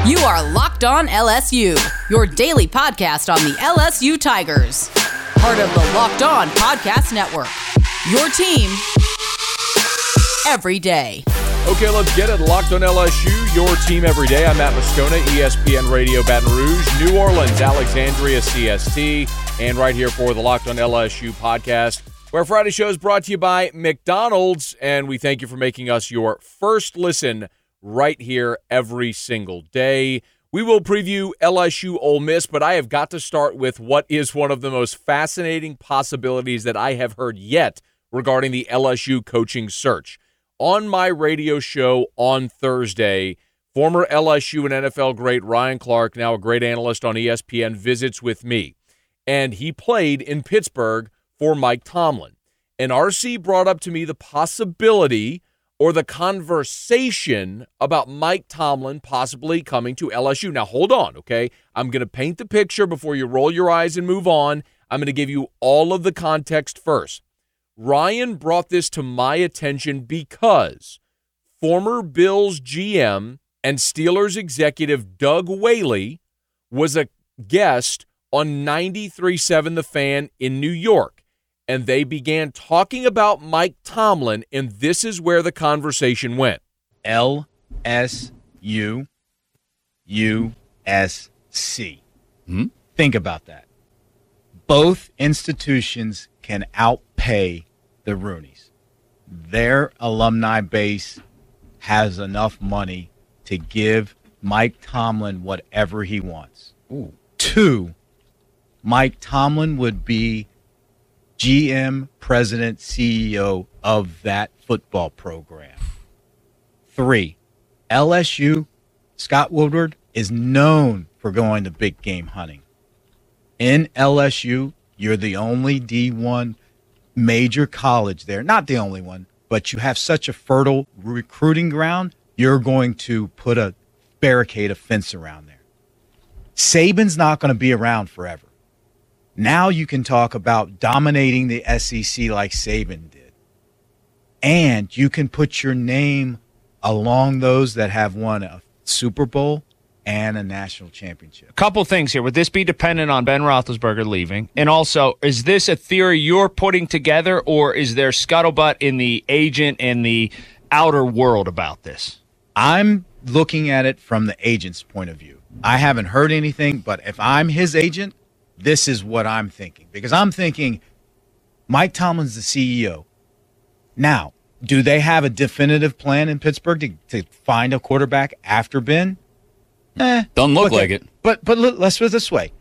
You are Locked On LSU, your daily podcast on the LSU Tigers. Part of the Locked On Podcast Network, your team every day. Okay, let's get it. Locked On LSU, your team every day. I'm Matt Moscona, ESPN Radio Baton Rouge, New Orleans, Alexandria, CST, and right here for the Locked On LSU podcast, where Friday show is brought to you by McDonald's, and we thank you for making us your first listen right here every single day. We will preview LSU Ole Miss, but I have got to start with what is one of the most fascinating possibilities that I have heard yet regarding the LSU coaching search. On my radio show on Thursday, former LSU and NFL great Ryan Clark, now a great analyst on ESPN, visits with me. And he played in Pittsburgh for Mike Tomlin. And RC brought up to me the possibility or the conversation about Mike Tomlin possibly coming to LSU. Now, hold on, okay? I'm going to paint the picture before you roll your eyes and move on. I'm going to give you all of the context first. Ryan brought this to my attention because former Bills GM and Steelers executive Doug Whaley was a guest on 93.7 The Fan in New York. And they began talking about Mike Tomlin, and this is where the conversation went. LSU, USC. Think about that. Both institutions can outpay the Rooneys. Their alumni base has enough money to give Mike Tomlin whatever he wants. Ooh. 2, Mike Tomlin would be GM, president, CEO of that football program. 3, LSU, Scott Woodward, is known for going to big game hunting. In LSU, you're the only D1 major college there. Not the only one, but you have such a fertile recruiting ground, you're going to put a barricade, a fence around there. Saban's not going to be around forever. Now you can talk about dominating the SEC like Saban did. And you can put your name along those that have won a Super Bowl and a national championship. A couple things here. Would this be dependent on Ben Roethlisberger leaving? And also, is this a theory you're putting together, or is there scuttlebutt in the agent and the outer world about this? I'm looking at it from the agent's point of view. I haven't heard anything, but if I'm his agent, this is what I'm thinking. Because I'm thinking Mike Tomlin's the CEO. Now, do they have a definitive plan in Pittsburgh to find a quarterback after Ben? Doesn't look like it. But let's put it this way.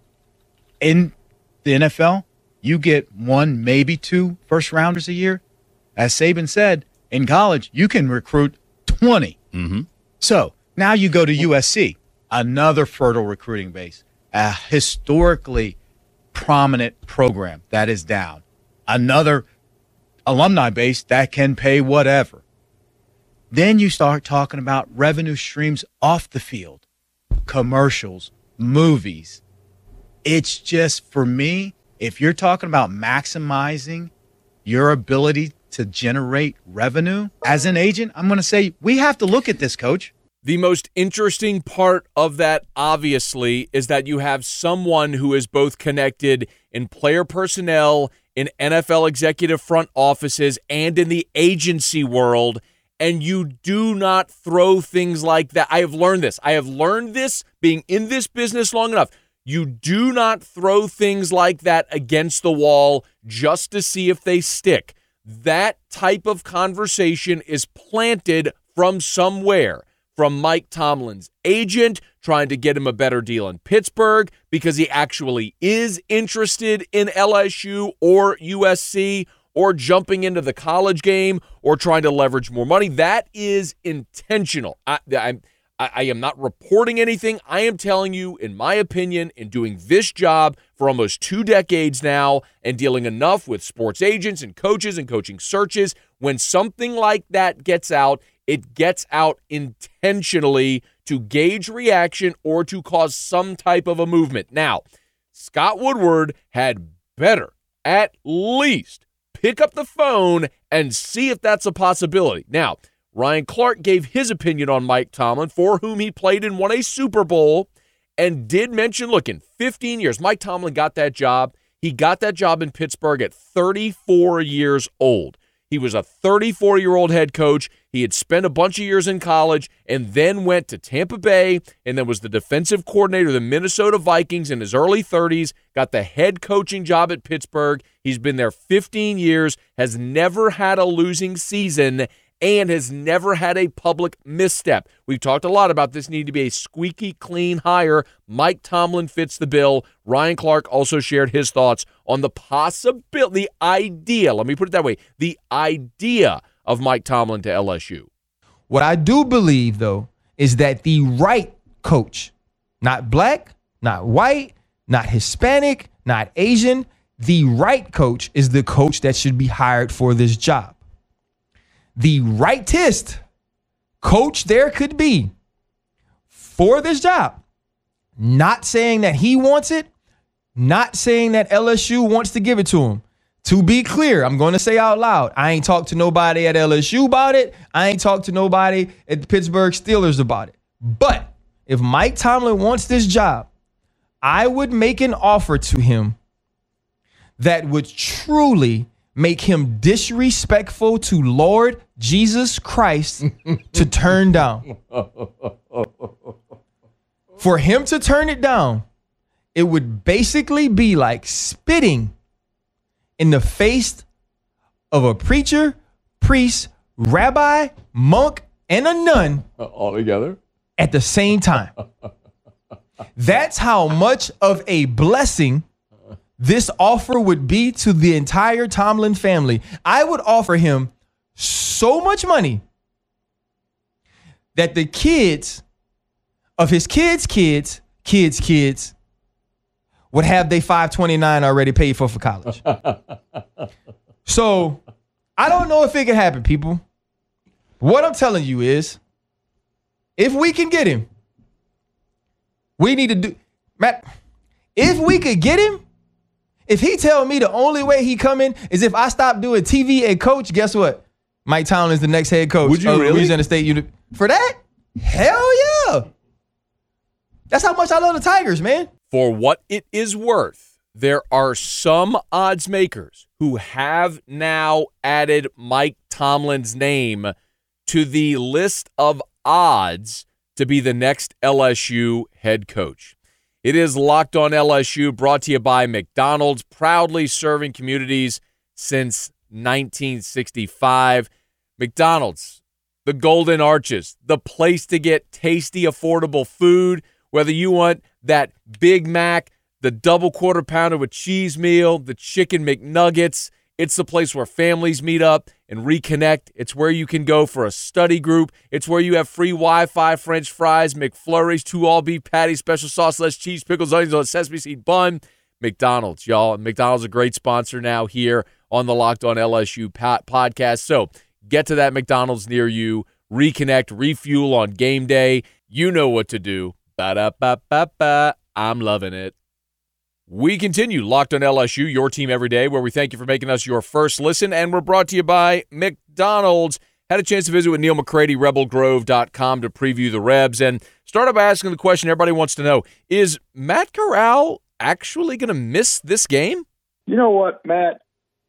In the NFL, you get 1, maybe 2 first-rounders a year. As Saban said, in college, you can recruit 20. Mm-hmm. So now you go to USC, another fertile recruiting base. A historically prominent program that is down. Another alumni base that can pay whatever. Then you start talking about revenue streams off the field, commercials, movies. It's just, for me, if you're talking about maximizing your ability to generate revenue as an agent, I'm going to say we have to look at this, Coach. The most interesting part of that, obviously, is that you have someone who is both connected in player personnel, in NFL executive front offices, and in the agency world, and you do not throw things like that. I have learned this. I have learned this being in this business long enough. You do not throw things like that against the wall just to see if they stick. That type of conversation is planted from somewhere. From Mike Tomlin's agent, trying to get him a better deal in Pittsburgh because he actually is interested in LSU or USC, or jumping into the college game, or trying to leverage more money. That is intentional. I am not reporting anything. I am telling you, in my opinion, in doing this job for almost 2 decades now and dealing enough with sports agents and coaches and coaching searches, when something like that gets out, it gets out intentionally to gauge reaction or to cause some type of a movement. Now, Scott Woodward had better at least pick up the phone and see if that's a possibility. Now, Ryan Clark gave his opinion on Mike Tomlin, for whom he played and won a Super Bowl, and did mention, look, in 15 years, Mike Tomlin got that job. He got that job in Pittsburgh at 34 years old. He was a 34-year-old head coach. He had spent a bunch of years in college and then went to Tampa Bay and then was the defensive coordinator of the Minnesota Vikings in his early 30s, got the head coaching job at Pittsburgh. He's been there 15 years, has never had a losing season, and has never had a public misstep. We've talked a lot about this need to be a squeaky clean hire. Mike Tomlin fits the bill. Ryan Clark also shared his thoughts on the possibility, the idea, let me put it that way, the idea of Mike Tomlin to LSU. What I do believe, though, is that the right coach, not black, not white, not Hispanic, not Asian, the right coach is the coach that should be hired for this job. The rightest coach there could be for this job. Not saying that he wants it, not saying that LSU wants to give it to him. To be clear, I'm going to say out loud, I ain't talked to nobody at LSU about it. I ain't talked to nobody at the Pittsburgh Steelers about it. But if Mike Tomlin wants this job, I would make an offer to him that would truly make him disrespectful to Lord Jesus Christ to turn down. For him to turn it down, it would basically be like spitting in the face of a preacher, priest, rabbi, monk, and a nun all together at the same time. That's how much of a blessing this offer would be to the entire Tomlin family. I would offer him so much money that the kids of his kids' would have their $529 already paid for college. So I don't know if it can happen, people. What I'm telling you is, if we can get him, we need to do, Matt, if we could get him, if he tell me the only way he coming is if I stop doing TV and coach, guess what? Mike Tomlin is the next head coach. Would you really? Louisiana State University. For that? Hell yeah. That's how much I love the Tigers, man. For what it is worth, there are some odds makers who have now added Mike Tomlin's name to the list of odds to be the next LSU head coach. It is Locked On LSU, brought to you by McDonald's, proudly serving communities since 1965. McDonald's, the Golden Arches, the place to get tasty, affordable food, whether you want that Big Mac, the double quarter pounder with cheese meal, the chicken McNuggets. It's the place where families meet up and reconnect. It's where you can go for a study group. It's where you have free Wi-Fi, French fries, McFlurries, 2 all-beef patties, special sauce, less cheese, pickles, onions on a sesame seed bun. McDonald's, y'all. McDonald's is a great sponsor now here on the Locked On LSU podcast. So get to that McDonald's near you, reconnect, refuel on game day. You know what to do. Ba-da-ba-ba-ba. I'm loving it. We continue Locked On LSU, your team every day, where we thank you for making us your first listen, and we're brought to you by McDonald's. Had a chance to visit with Neil McCready, rebelgrove.com, to preview the Rebs, and started by asking the question everybody wants to know, is Matt Corral actually going to miss this game? You know what, Matt?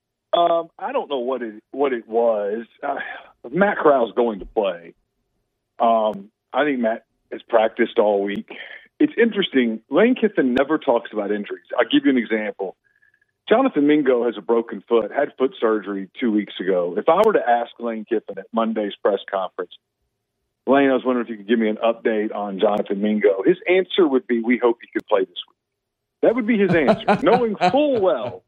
I don't know what it was. Matt Corral's going to play. I think Matt has practiced all week. It's interesting. Lane Kiffin never talks about injuries. I'll give you an example. Jonathan Mingo has a broken foot, had foot surgery 2 weeks ago. If I were to ask Lane Kiffin at Monday's press conference, Lane, I was wondering if you could give me an update on Jonathan Mingo, his answer would be, we hope he could play this week. That would be his answer, knowing full well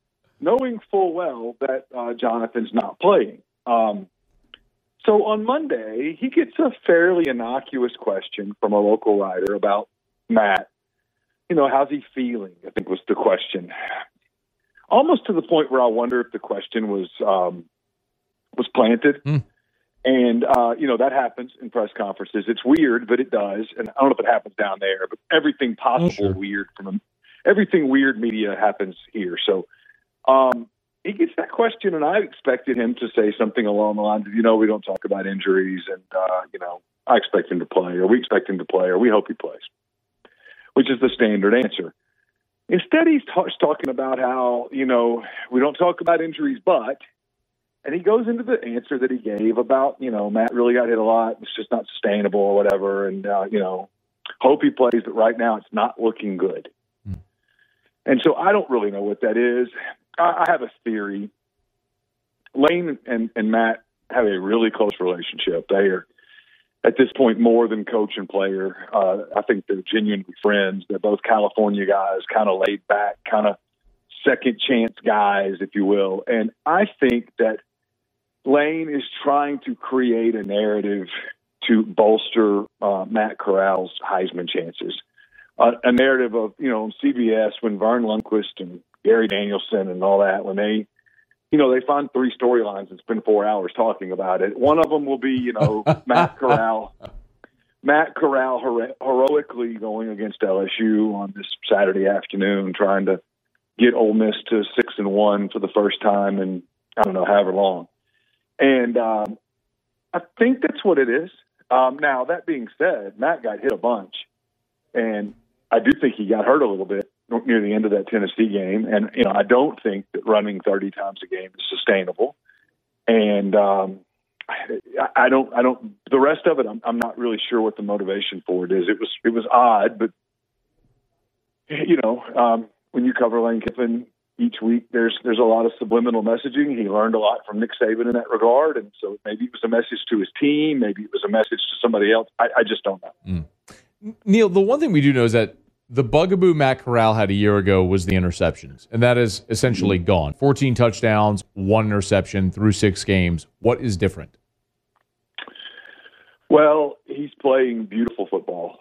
that Jonathan's not playing. So on Monday, he gets a fairly innocuous question from a local writer about Matt. You know, how's he feeling, I think was the question. Almost to the point where I wonder if the question was planted. And, that happens in press conferences. It's weird, but it does. And I don't know if it happens down there, but everything possible weird everything weird media happens here. So he gets that question, and I expected him to say something along the lines of, we don't talk about injuries, and, I expect him to play, or we expect him to play, or we hope he plays, which is the standard answer. Instead, he starts talking about how, we don't talk about injuries, but, and he goes into the answer that he gave about, Matt really got hit a lot. It's just not sustainable or whatever. And, hope he plays, but right now it's not looking good. And so I don't really know what that is. I have a theory. Lane and Matt have a really close relationship. They are, at this point, more than coach and player. I think they're genuinely friends. They're both California guys, kind of laid back, kind of second chance guys, if you will. And I think that Lane is trying to create a narrative to bolster Matt Corral's Heisman chances. A narrative of, on CBS when Vern Lundquist and Gary Danielson and all that, when they find 3 storylines and spend 4 hours talking about it. One of them will be, Matt Corral heroically going against LSU on this Saturday afternoon, trying to get Ole Miss to 6-1 for the first time in, I don't know, however long. And I think that's what it is. Now, that being said, Matt got hit a bunch, and I do think he got hurt a little bit near the end of that Tennessee game. And, I don't think that running 30 times a game is sustainable. And I don't, the rest of it, I'm not really sure what the motivation for it is. It was odd, but, when you cover Lane Kiffin each week, there's a lot of subliminal messaging. He learned a lot from Nick Saban in that regard. And so maybe it was a message to his team. Maybe it was a message to somebody else. I just don't know. Neil, the one thing we do know is that the bugaboo Matt Corral had a year ago was the interceptions, and that is essentially gone. 14 touchdowns, 1 interception through 6 games. What is different? Well, he's playing beautiful football.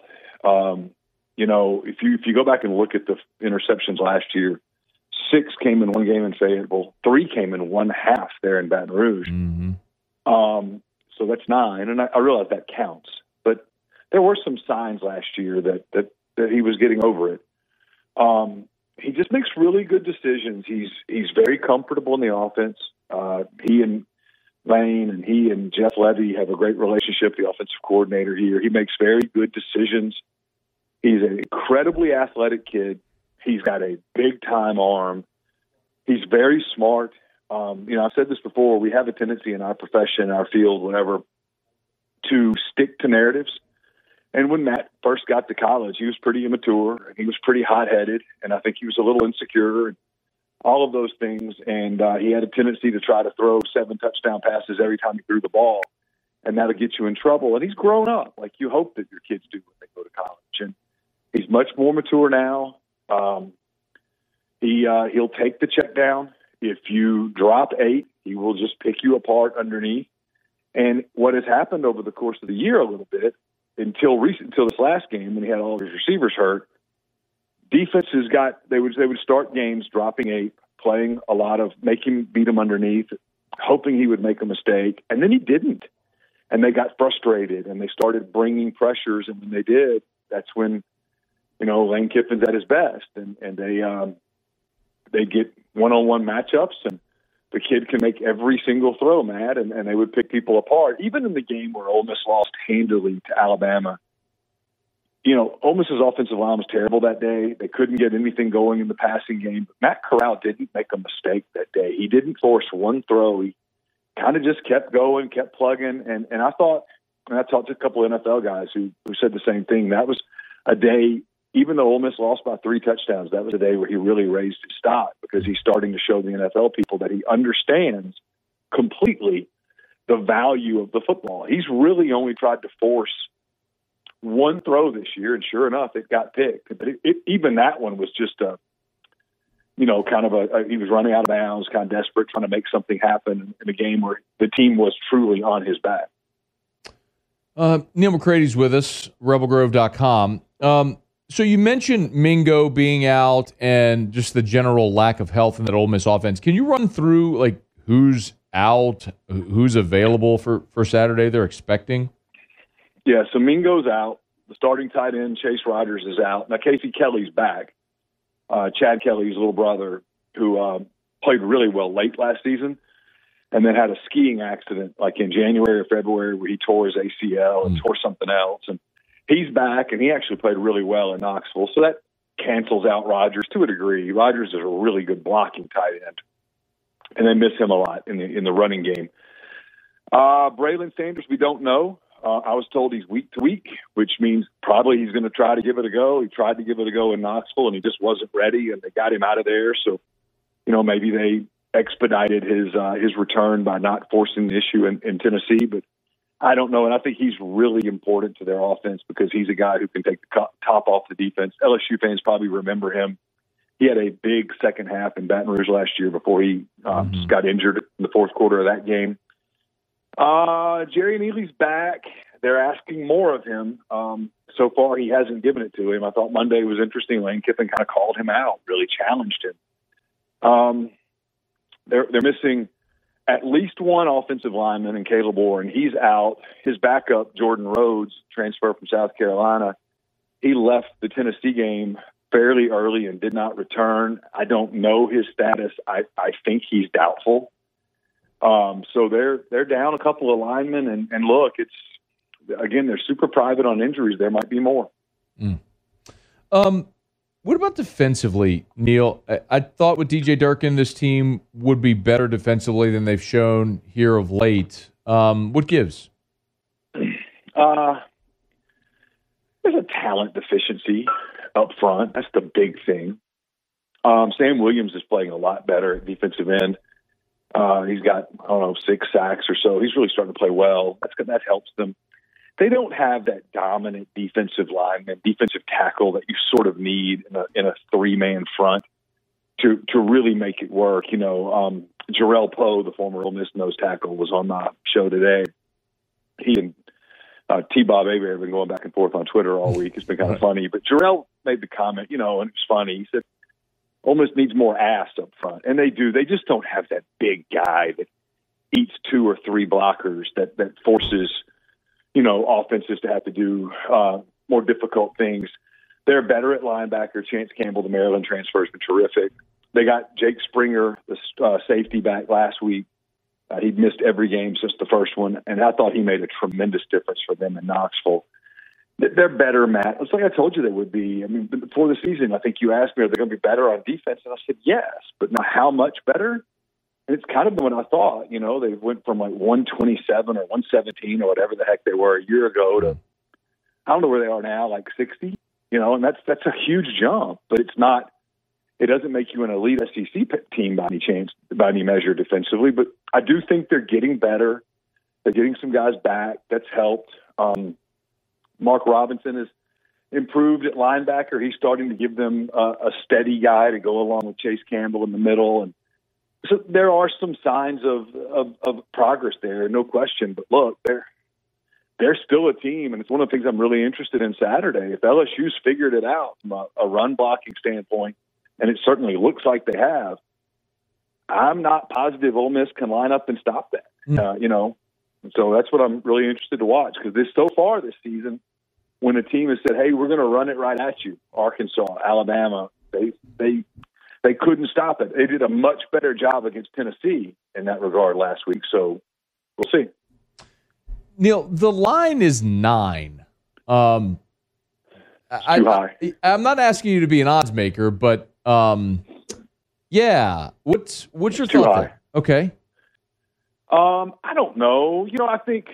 If you go back and look at the interceptions last year, 6 came in one game in Fayetteville, 3 came in one half there in Baton Rouge. Mm-hmm. So that's 9, and I realize that counts. But there were some signs last year that he was getting over it. He just makes really good decisions. He's very comfortable in the offense. He and Lane and he and Jeff Levy have a great relationship, the offensive coordinator here. He makes very good decisions. He's an incredibly athletic kid. He's got a big-time arm. He's very smart. I've said this before. We have a tendency in our profession, our field, whatever, to stick to narratives. And when Matt first got to college, he was pretty immature, and he was pretty hot-headed, and I think he was a little insecure, and all of those things. And he had a tendency to try to throw 7 touchdown passes every time he threw the ball, and that'll get you in trouble. And he's grown up, like you hope that your kids do when they go to college. And he's much more mature now. He'll take the check down. If you drop 8, he will just pick you apart underneath. And what has happened over the course of the year a little bit, until this last game when he had all of his receivers hurt, defenses they would start games dropping 8, playing a lot of make him beat him underneath, hoping he would make a mistake, and then he didn't. And they got frustrated, and they started bringing pressures, and when they did, that's when Lane Kiffin's at his best, and they get one-on-one matchups, and the kid can make every single throw, Matt, and they would pick people apart. Even in the game where Ole Miss lost handily to Alabama, Ole Miss's offensive line was terrible that day. They couldn't get anything going in the passing game. But Matt Corral didn't make a mistake that day. He didn't force one throw. He kind of just kept going, kept plugging. And I thought, and I talked to a couple of NFL guys who said the same thing. That was a day, even though Ole Miss lost by 3 touchdowns, that was a day where he really raised his stock because he's starting to show the NFL people that he understands completely the value of the football. He's really only tried to force one throw this year, and sure enough, it got picked. But even that one was just he was running out of bounds, kind of desperate, trying to make something happen in a game where the team was truly on his back. Neil McCready's with us, rebelgrove.com. So you mentioned Mingo being out and just the general lack of health in that Ole Miss offense. Can you run through who's out, who's available for Saturday they're expecting? Yeah, so Mingo's out. The starting tight end, Chase Riders, is out. Now, Casey Kelly's back. Chad Kelly's little brother, who played really well late last season, and then had a skiing accident like in January or February where he tore his ACL and tore something else. And he's back, and he actually played really well in Knoxville. So that cancels out Rodgers to a degree. Rodgers is a really good blocking tight end, and they miss him a lot in the running game. Braylon Sanders, we don't know. I was told he's week to week, which means probably he's going to try to give it a go. He tried to give it a go in Knoxville, and he just wasn't ready, and they got him out of there. So, maybe they expedited his return by not forcing the issue in Tennessee. But I don't know, and I think he's really important to their offense because he's a guy who can take the top off the defense. LSU fans probably remember him. He had a big second half in Baton Rouge last year before he got injured in the fourth quarter of that game. Jerry Neely's back. They're asking more of him. So far, he hasn't given it to him. I thought Monday was interesting. Lane Kiffin kind of called him out, really challenged him. They're missing at least one offensive lineman in Caleb Warren. He's out. His backup, Jordan Rhodes, transfer from South Carolina, he left the Tennessee game fairly early and did not return. I don't know his status. I think he's doubtful. So they're down a couple of linemen, and look, they're super private on injuries. There might be more. What about defensively, Neil? I thought with DJ Durkin, this team would be better defensively than they've shown here of late. What gives? There's a talent deficiency up front. That's the big thing. Sam Williams is playing a lot better at defensive end. He's got, 6 sacks or so. He's really starting to play well. That helps them. They don't have that dominant defensive lineman, defensive tackle that you sort of need in a 3-man front to really make it work. Jarrell Poe, the former Ole Miss nose tackle, was on my show today. He and T-Bob Avery have been going back and forth on Twitter all week. It's been kind of funny. But Jarrell made the comment, and it was funny. He said, Ole Miss needs more ass up front. And they do. They just don't have that big guy that eats 2 or 3 blockers that forces, offenses to have to do more difficult things. They're better at linebacker. Chance Campbell, the Maryland transfer, has been terrific. They got Jake Springer, the safety, back last week. He'd missed every game since the first one, and I thought he made a tremendous difference for them in Knoxville. They're better, Matt. It's like I told you they would be. I mean, before the season, I think you asked me, are they going to be better on defense? And I said, yes, but now how much better? And it's kind of what I thought. They went from like 127 or 117 or whatever the heck they were a year ago to, I don't know where they are now, like 60, and that's a huge jump, but it's not, it doesn't make you an elite SEC team by any measure defensively, but I do think they're getting better. They're getting some guys back. That's helped. Mark Robinson has improved at linebacker. He's starting to give them a steady guy to go along with Chase Campbell in the middle. And so there are some signs of progress there, no question. But look, they're still a team, and it's one of the things I'm really interested in Saturday. If LSU's figured it out from a run blocking standpoint, and it certainly looks like they have, I'm not positive Ole Miss can line up and stop that. So that's what I'm really interested to watch, because so far this season, when a team has said, hey, we're going to run it right at you, Arkansas, Alabama, they couldn't stop it. They did a much better job against Tennessee in that regard last week, so we'll see. Neil, the line is 9. Too high. I'm not asking you to be an odds maker, but yeah. What's your thought there? Okay. I don't know. I think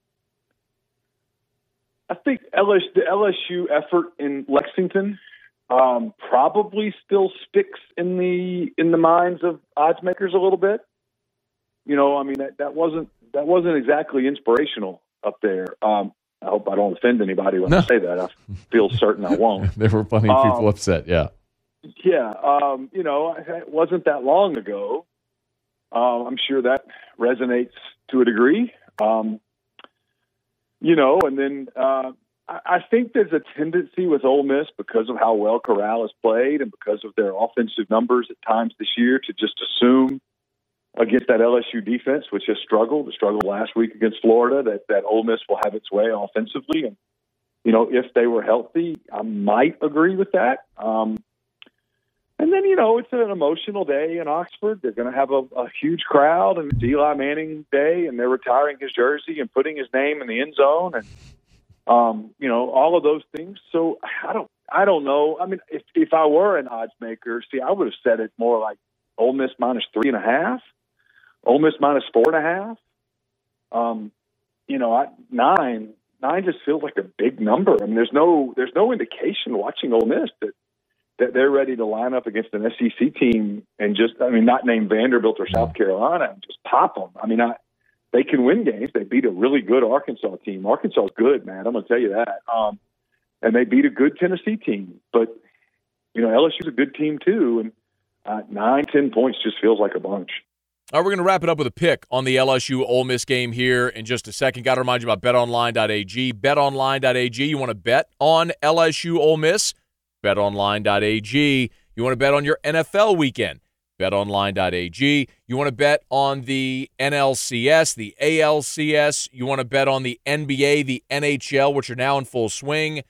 the LSU effort in Lexington probably still sticks in the minds of odds makers a little bit. That wasn't exactly inspirational up there. I hope I don't offend anybody when I say that. I feel certain I won't. There were plenty of people upset. Yeah. Yeah. It wasn't that long ago. I'm sure that resonates to a degree. And then I think there's a tendency with Ole Miss, because of how well Corral has played and because of their offensive numbers at times this year, to just assume against that LSU defense, which has struggled last week against Florida, that Ole Miss will have its way offensively. And, if they were healthy, I might agree with that. And then, it's an emotional day in Oxford. They're going to have a huge crowd, and it's Eli Manning Day, and they're retiring his jersey and putting his name in the end zone, and all of those things. So I don't know. I mean, if I were an odds maker, I would have said it more like Ole Miss minus 3.5, Ole Miss minus 4.5. Nine just feels like a big number. I mean, there's no indication watching Ole Miss that they're ready to line up against an SEC team and not name Vanderbilt or South Carolina and just pop them. I mean, they can win games. They beat a really good Arkansas team. Arkansas is good, man. I'm going to tell you that. And they beat a good Tennessee team. But, LSU's a good team too. And 9-10 points just feels like a bunch. All right, we're going to wrap it up with a pick on the LSU Ole Miss game here in just a second. Got to remind you about betonline.ag. Betonline.ag, you want to bet on LSU Ole Miss? BetOnline.ag. You want to bet on your NFL weekend? BetOnline.ag. You want to bet on the NLCS, the ALCS. You want to bet on the NBA, the NHL, which are now in full swing?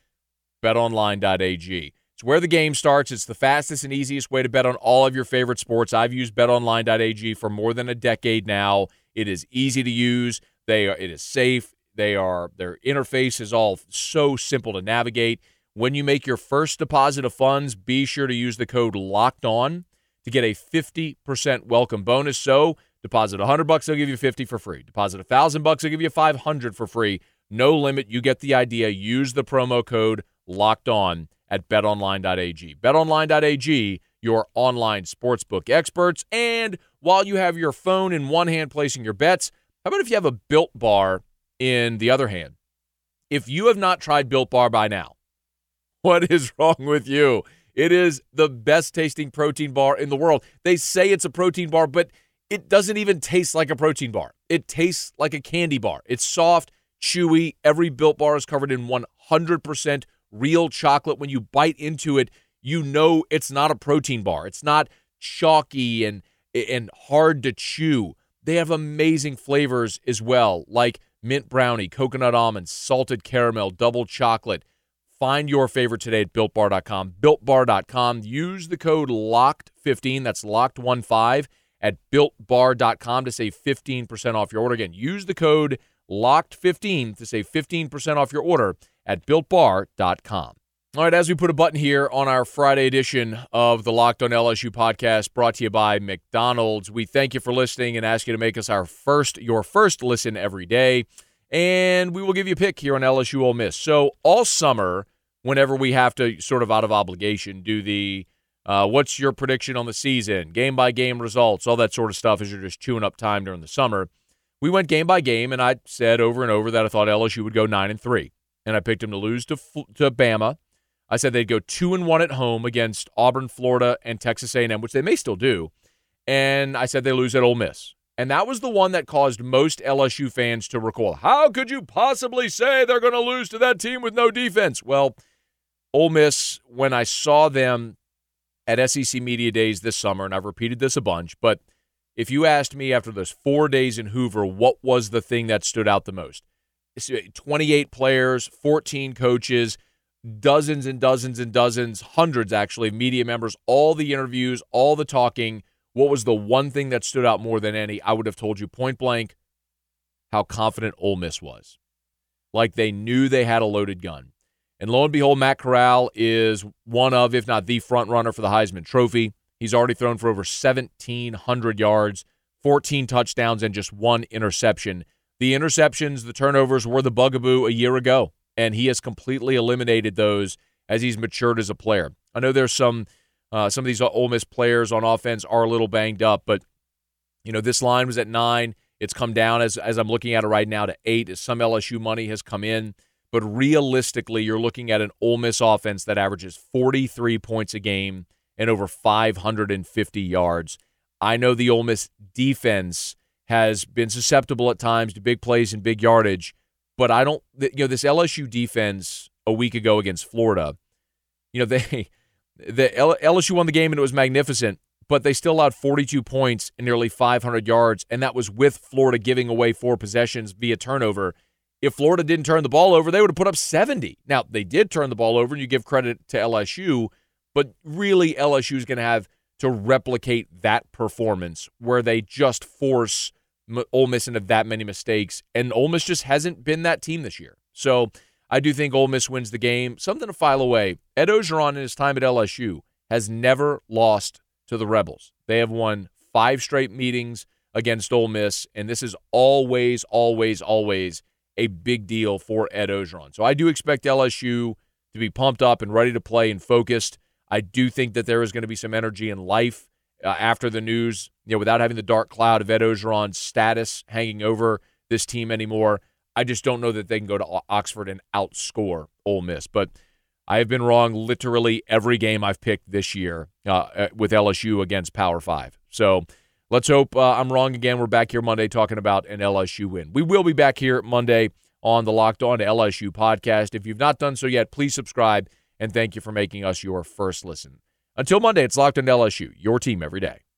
BetOnline.ag. It's where the game starts. It's the fastest and easiest way to bet on all of your favorite sports. I've used BetOnline.ag for more than a decade now. It is easy to use. It is safe. Their interface is all so simple to navigate. When you make your first deposit of funds, be sure to use the code LOCKEDON to get a 50% welcome bonus. So deposit $100, they'll give you $50 for free. Deposit $1,000, they'll give you $500 for free. No limit. You get the idea. Use the promo code LOCKEDON at betonline.ag. Betonline.ag, your online sportsbook experts. And while you have your phone in one hand placing your bets, how about if you have a Built Bar in the other hand? If you have not tried Built Bar by now, what is wrong with you? It is the best tasting protein bar in the world. They say it's a protein bar, but it doesn't even taste like a protein bar. It tastes like a candy bar. It's soft, chewy. Every Built Bar is covered in 100% real chocolate. When you bite into it, you know it's not a protein bar. It's not chalky and hard to chew. They have amazing flavors as well, like mint brownie, coconut almonds, salted caramel, double chocolate. Find your favorite today at BuiltBar.com. BuiltBar.com. Use the code LOCKED15, that's LOCKED15, at BuiltBar.com to save 15% off your order. Again, use the code LOCKED15 to save 15% off your order at BuiltBar.com. All right, as we put a button here on our Friday edition of the Locked on LSU podcast brought to you by McDonald's, we thank you for listening and ask you to make us your first listen every day. And we will give you a pick here on LSU Ole Miss. So all summer, whenever we have to sort of out of obligation do the what's your prediction on the season, game-by-game results, all that sort of stuff as you're just chewing up time during the summer, we went game by game, and I said over and over that I thought LSU would go 9-3. And I picked them to lose to Bama. I said they'd go 2-1 at home against Auburn, Florida, and Texas A&M, which they may still do. And I said they lose at Ole Miss. And that was the one that caused most LSU fans to recoil. How could you possibly say they're going to lose to that team with no defense? Well, Ole Miss, when I saw them at SEC Media Days this summer, and I've repeated this a bunch, but if you asked me after those 4 days in Hoover, what was the thing that stood out the most? 28 players, 14 coaches, dozens and dozens and dozens, hundreds actually, of media members, all the interviews, all the talking. What was the one thing that stood out more than any? I would have told you point blank how confident Ole Miss was. Like they knew they had a loaded gun. And lo and behold, Matt Corral is one of, if not the front runner for the Heisman Trophy. He's already thrown for over 1,700 yards, 14 touchdowns, and just one interception. The interceptions, the turnovers were the bugaboo a year ago, and he has completely eliminated those as he's matured as a player. I know there's some of these Ole Miss players on offense are a little banged up, but this line was at 9. It's come down as I'm looking at it right now to 8 as some LSU money has come in. But realistically, you're looking at an Ole Miss offense that averages 43 points a game and over 550 yards. I know the Ole Miss defense has been susceptible at times to big plays and big yardage, but I don't. This LSU defense a week ago against Florida, LSU won the game and it was magnificent, but they still allowed 42 points and nearly 500 yards, and that was with Florida giving away 4 possessions via turnover. If Florida didn't turn the ball over, they would have put up 70. Now, they did turn the ball over, and you give credit to LSU, But really, LSU is going to have to replicate that performance where they just force Ole Miss into that many mistakes, and Ole Miss just hasn't been that team this year. So I do think Ole Miss wins the game. Something to file away. Ed Orgeron in his time at LSU has never lost to the Rebels. They have won 5 straight meetings against Ole Miss, and this is always, always, always a big deal for Ed Orgeron. So I do expect LSU to be pumped up and ready to play and focused. I do think that there is going to be some energy and life after the news, without having the dark cloud of Ed Orgeron's status hanging over this team anymore. I just don't know that they can go to Oxford and outscore Ole Miss. But I have been wrong literally every game I've picked this year with LSU against Power 5. So let's hope I'm wrong again. We're back here Monday talking about an LSU win. We will be back here Monday on the Locked On LSU podcast. If you've not done so yet, please subscribe, and thank you for making us your first listen. Until Monday, it's Locked On LSU, your team every day.